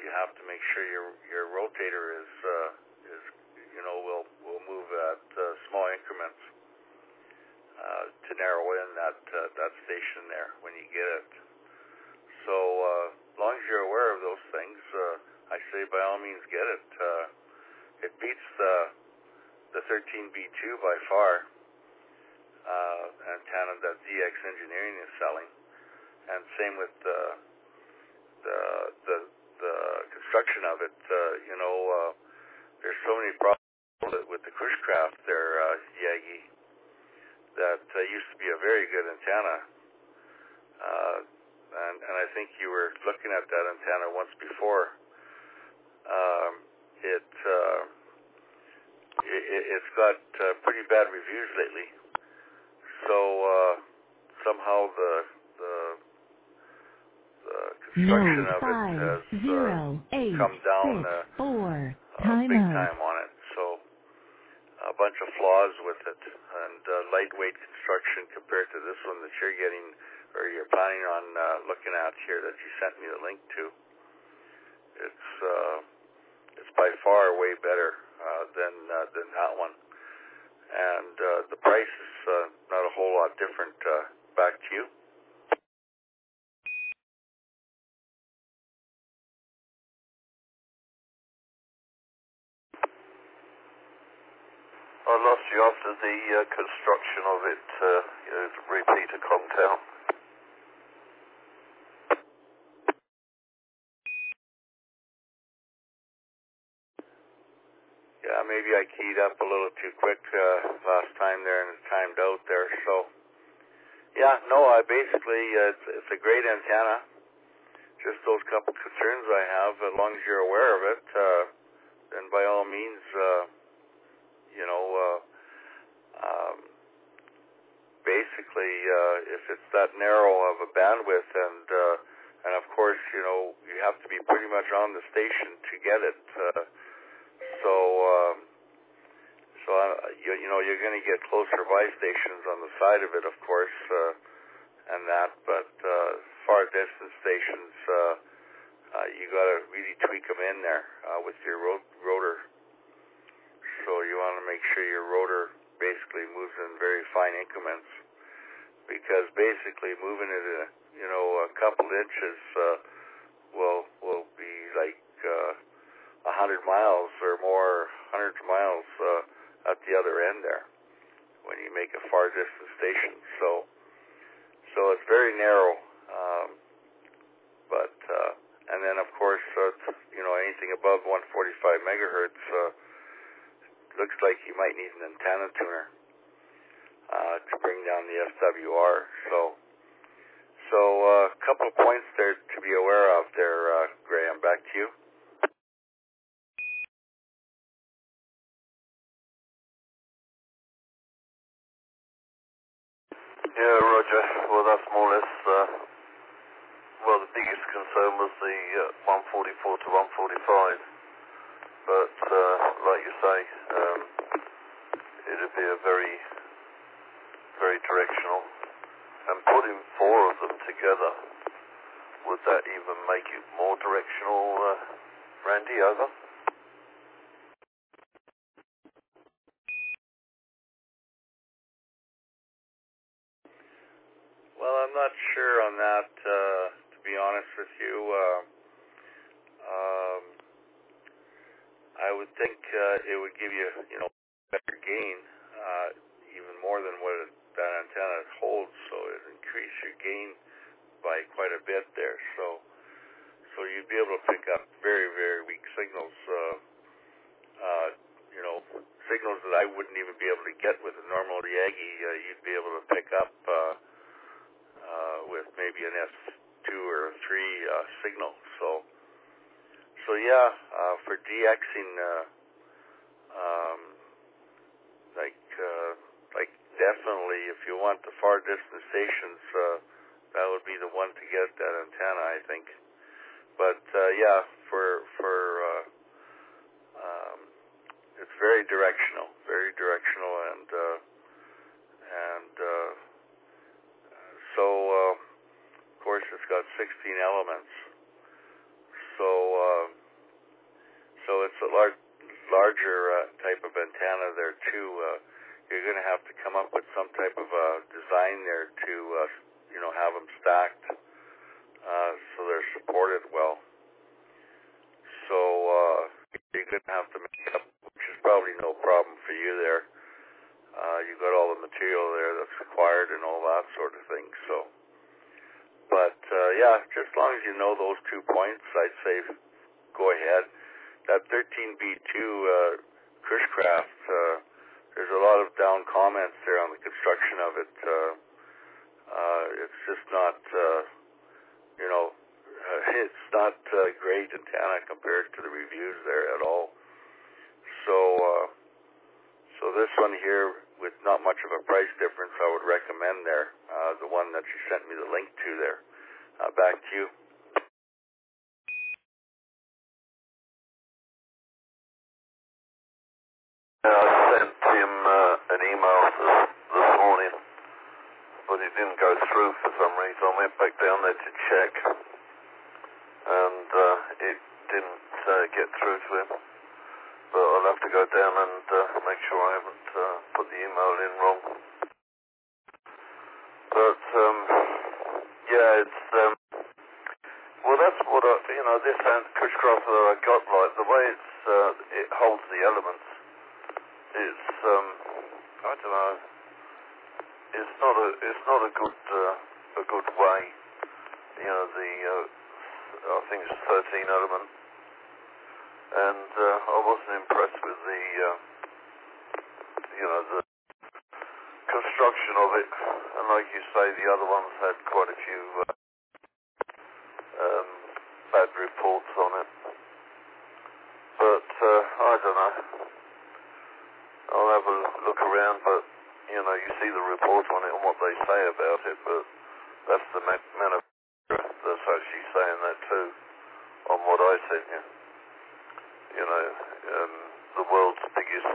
you have to make sure your rotator is will move at small increments to narrow in that station there when you get it. So as long as you're aware of those things, I say by all means get it. It beats the 13B2 by far antenna that DX Engineering is selling, and same with the construction of it. There's so many problems with the Cushcraft there, Yagi, that used to be a very good antenna, and I think you were looking at that antenna once before. It's got pretty bad reviews lately, so somehow the construction of it has come down big time on it. So a bunch of flaws with it, and lightweight construction compared to this one that you're getting, or you're planning on looking at here that you sent me the link to. It's by far way better than that one, and the price is not a whole lot different. Back to you. I lost you after the construction of it, repeater Comtown. Yeah, maybe I keyed up a little too quick last time there and it timed out there. So, yeah, no, basically it's a great antenna. Just those couple concerns I have. As long as you're aware of it, then by all means, basically, if it's that narrow of a bandwidth, and of course, you have to be pretty much on the station to get it. You're going to get closer by stations on the side of it, of course, and that. But far distance stations, you got to really tweak them in there with your rotor. So you want to make sure your rotor basically moves in very fine increments, because basically moving it a couple inches will be like 100 miles or more, hundreds of miles at the other end there when you make a far distance station. So it's very narrow, but and then of course anything above 145 megahertz looks like you might need an antenna tuner to bring down the SWR. So a couple of points there to be aware of there, Graham. Back to you. Yeah, Roger. Well, that's more or less, the biggest concern was the 144 to 145. But, like you say, it'd be a very, very directional. And putting 4 of them together, would that even make it more directional, Randy, over? Well, I'm not sure on that, to be honest with you. I would think it would give you, better gain, even more than what that antenna holds. So it would increase your gain by quite a bit there. So you'd be able to pick up very, very weak signals. Signals that I wouldn't even be able to get with a normal Yagi. You'd be able to pick up with maybe an S2 or a 3 signal. So yeah, for DXing, like definitely, if you want the far distance stations, that would be the one to get that antenna, I think. But yeah, for it's very directional, and so of course it's got 16 elements. So so it's a larger type of antenna there too. You're going to have to come up with some type of design there to, have them stacked so they're supported well. So you're going to have to make up, which is probably no problem for you there. You got all the material there that's required and all that sort of thing. So, but just as long as you know those 2 points, I'd say go ahead. That 13B2 Cushcraft, there's a lot of down comments there on the construction of it. It's just not, it's not a great antenna compared to the reviews there at all. So this one here, with not much of a price difference, I would recommend there, the one that you sent me the link to there. Back to you. I sent him an email this morning, but it didn't go through for some reason. I went back down there to check, and it didn't get through to him. But I'll have to go down and make sure I haven't put the email in wrong. But it's well, that's what this Cushcraft that I got, like the way it holds the elements. It's I don't know. It's not a good way. I think it's 13 element, and I wasn't impressed with the construction of it. And like you say, the other ones had quite a few bad reports on it. But I don't know. I'll have a look around, but you see the report on it and what they say about it, but that's the manufacturer that's actually saying that too, on what I sent you. The world's biggest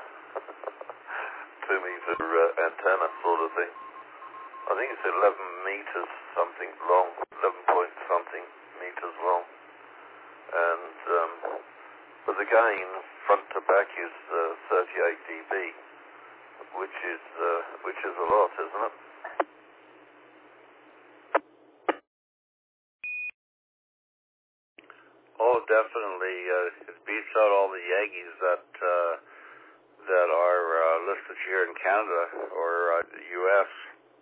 2-meter antenna sort of thing. I think it's 11 meters something long, 11 point something meters long, and but the gain front to back is 38 dB, which is a lot, isn't it? Oh, definitely. It beats out all the Yagis that are listed here in Canada or the U.S.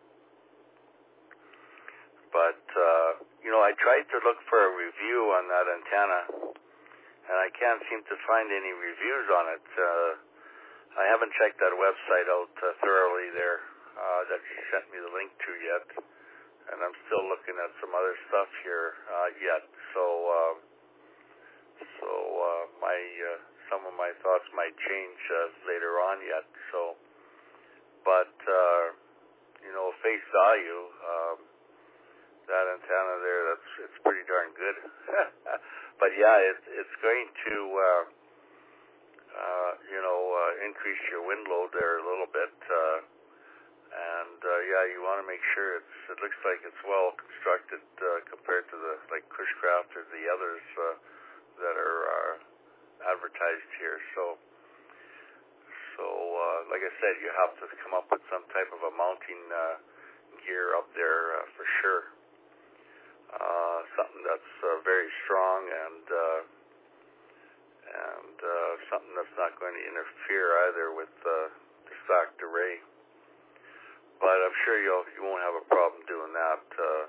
But I tried to look for a review on that antenna, and I can't seem to find any reviews on it. I haven't checked that website out thoroughly there that you sent me the link to yet, and I'm still looking at some other stuff here yet. So some of my thoughts might change later on yet. So, but face value, that antenna there, it's pretty darn good. But it's going to increase your wind load there a little bit, and you want to make sure it looks like it's well constructed compared to the Cushcraft or the others that are advertised here. So like I said, you have to come up with some type of a mounting gear up there for sure. Something that's very strong and something that's not going to interfere either with the stacked array. But I'm sure you won't have a problem doing that.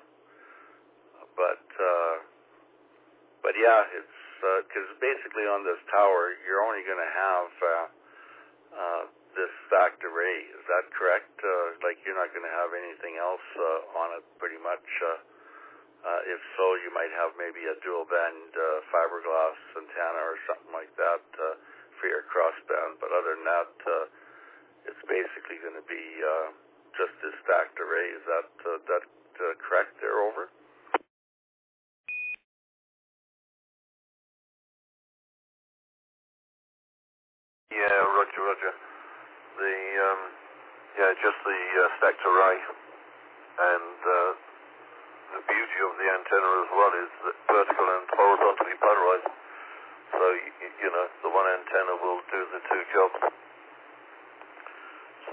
But it's because basically on this tower you're only going to have this stacked array. Is that correct? You're not going to have anything else on it, pretty much. If so, you might have maybe a dual band fiberglass antenna or something like that for your crossband. But other than that, it's basically going to be just this stacked array. Is that correct there, over? Yeah, Roger. Just the stacked array, and the beauty of the antenna as well is that vertical and horizontally polarized. So, the one antenna will do the two jobs. So,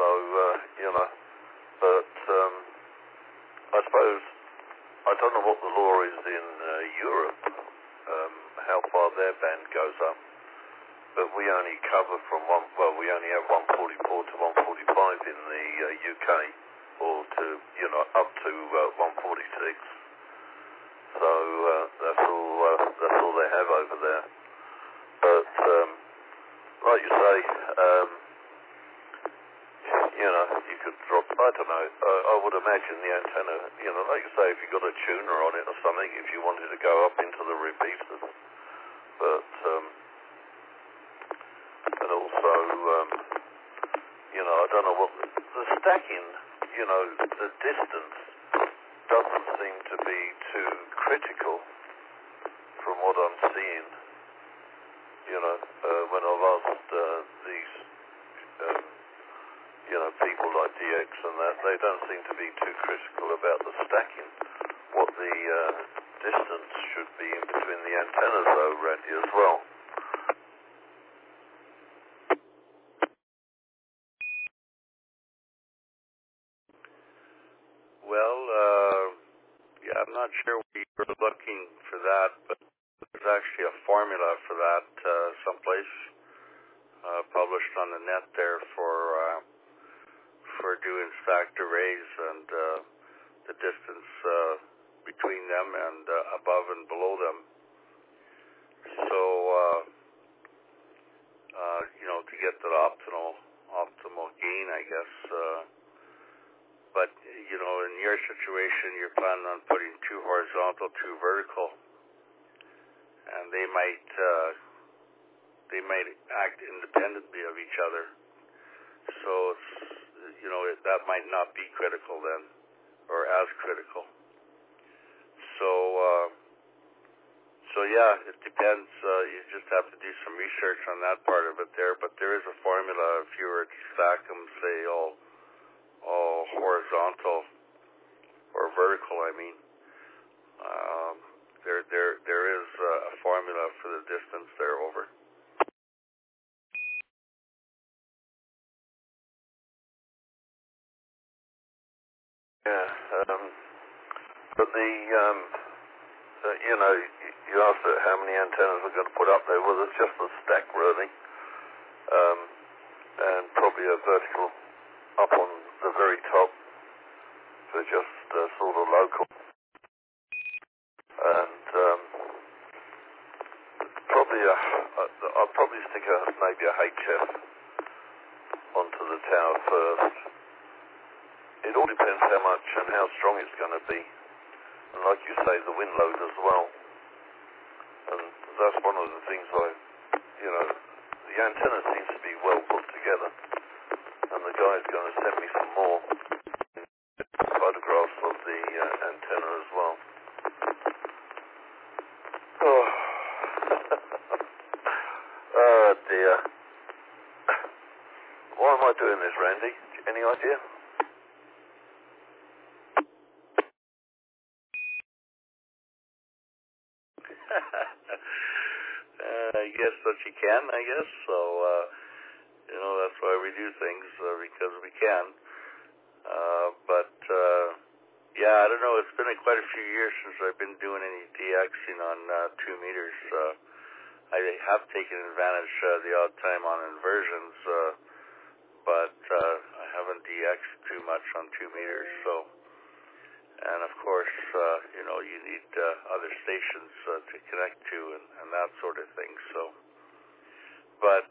but I suppose, I don't know what the law is in Europe, how far their band goes up, but we only cover from we only have 144 to 145 in the UK, or to, up to 146. So that's all they have over there. But like you say, you could drop. I don't know. I would imagine the antenna. Like you say, if you got a tuner on it or something, if you wanted to go up into the repeaters. But and also, I don't know what the stacking. The distance doesn't seem to be too critical from what I'm seeing. When I've asked these, people like DX and that, they don't seem to be too critical about the stacking. What the distance should be in between the antennas, though, Randy, as well. Well, I'm not sure we were looking for that, but there's actually a formula for that someplace published on the net there for doing stacked arrays and the distance between them and above and below them. So, to get that optimal gain, I guess. But, in your situation, you're planning on putting two horizontal, two vertical, and they might act independently of each other. So it's, that might not be critical then, or as critical. So yeah, it depends. You just have to do some research on that part of it there. But there is a formula if you were to stack them, say all horizontal or vertical. I mean, there is a formula for the distance there over. Yeah, but you asked how many antennas we're going to put up there. Well, it's just a stack, really, and probably a vertical up on the very top for just sort of local, and I'll probably stick maybe a HF onto the tower first. It all depends how much and how strong it's going to be. And like you say, the wind load as well. And that's one of the things the antenna seems to be well put together. And the guy's going to send me some more photographs of the antenna as well. Oh, oh dear. Why am I doing this, Randy? Any idea? I guess that you can, I guess. So, that's why we do things, because we can. I don't know. It's been quite a few years since I've been doing any DXing on 2 meters. I have taken advantage the odd time on inversions, but I haven't DXed too much on 2 meters. So, and of course, you need other stations to connect to and that sort of thing. So, but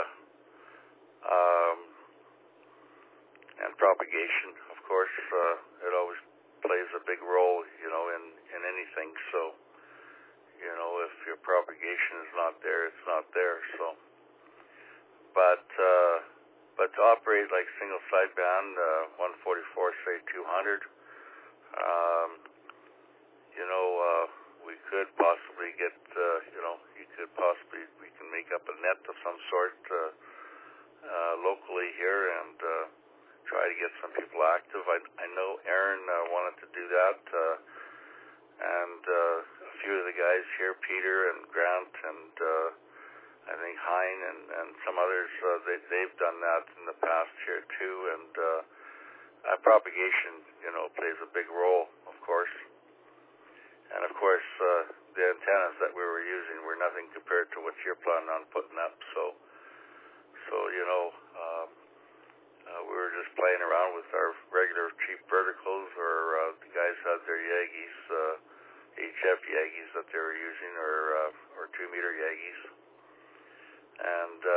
and propagation, of course, it always plays a big role, in anything. So, if your propagation is not there, it's not there. So, but to operate like single sideband 144, say 200. We could possibly get, we can make up a net of some sort locally here and try to get some people active. I know Aaron wanted to do that. and a few of the guys here, Peter and Grant and I think Hein and some others, they've done that in the past here too, and propagation, plays a big role, of course. And of course, the antennas that we were using were nothing compared to what you're planning on putting up. So we were just playing around with our regular cheap verticals, or the guys had their Yagis, HF Yagis that they were using, or 2-meter Yagis. And